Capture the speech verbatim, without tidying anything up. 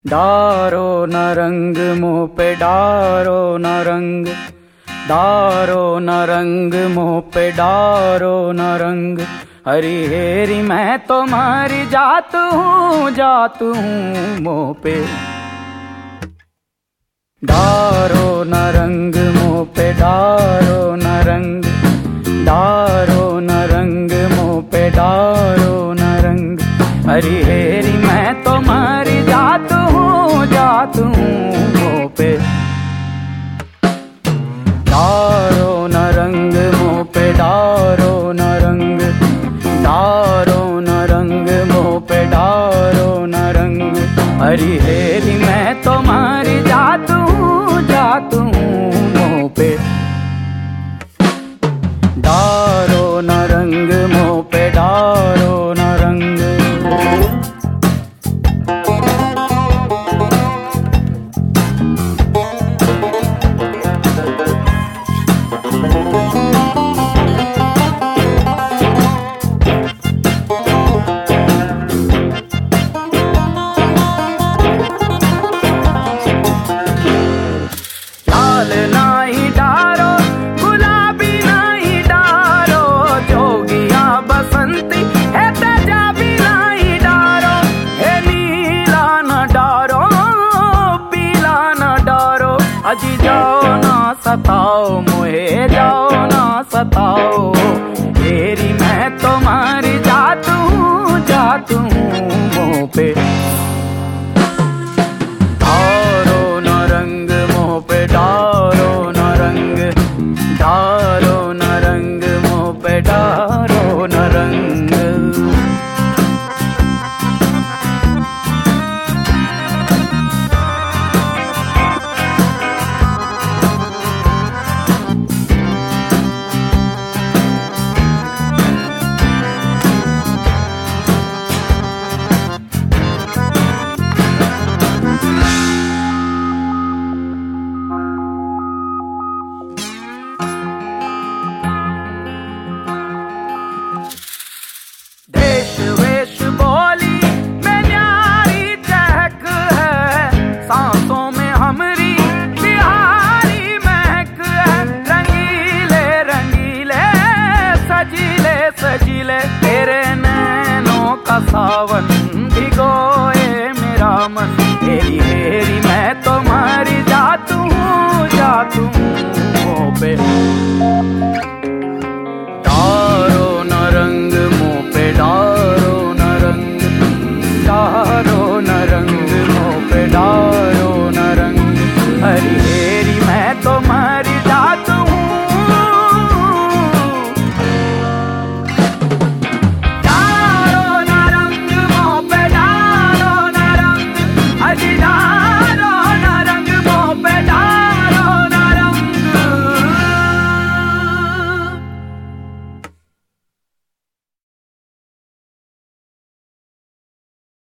डारो न रंग मुँह पे डारो न रंग, डारो न रंग मुँह पे डारो न रंग। हरी हेरी मैं तो मरी जात हूँ जात हूँ मुँह पे। डारो न रंग मुँह पे डारो न रंग, डारो न रंग मुँह पे डारो न रंग। हरी हेरी मैं तो मरी जात हूँ जात हूँ मुँह पे। डारो न रंग मुँह पे डारो न रंग, डारो न रंग मुँह पे डारो न रंग। हरी हेरी मैं तो मरी जात हूँ जात हूँ मुँह पे। डारो न रंग मुँह पे डारो न रंग। लाल नाही डारो गुलाबी नाही डारो, जोगिया बसंती है तेजाबी नहीं डारो। हे नीला न डारो पीला न डारो, अजी जाओ ना सताओ मुहे जाओ ना सताओ। तेरी मैं तो मरी जात हूँ जात हूँ मुँह पे। डारो न रंग मुँह पे डारो न रंग, डारो न रंग मुँह पे डारो न रंग। देश वेश बोली में न्यारी चहक है, सांसों में हमरी बिहारी महक है। रंगीले रंगीले सजीले सजीले तेरे नैनों का सावन भिगोए मेरा मन। हेरी हेरी मैं तो मरी जात हूँ जात हूँ मुँह पे।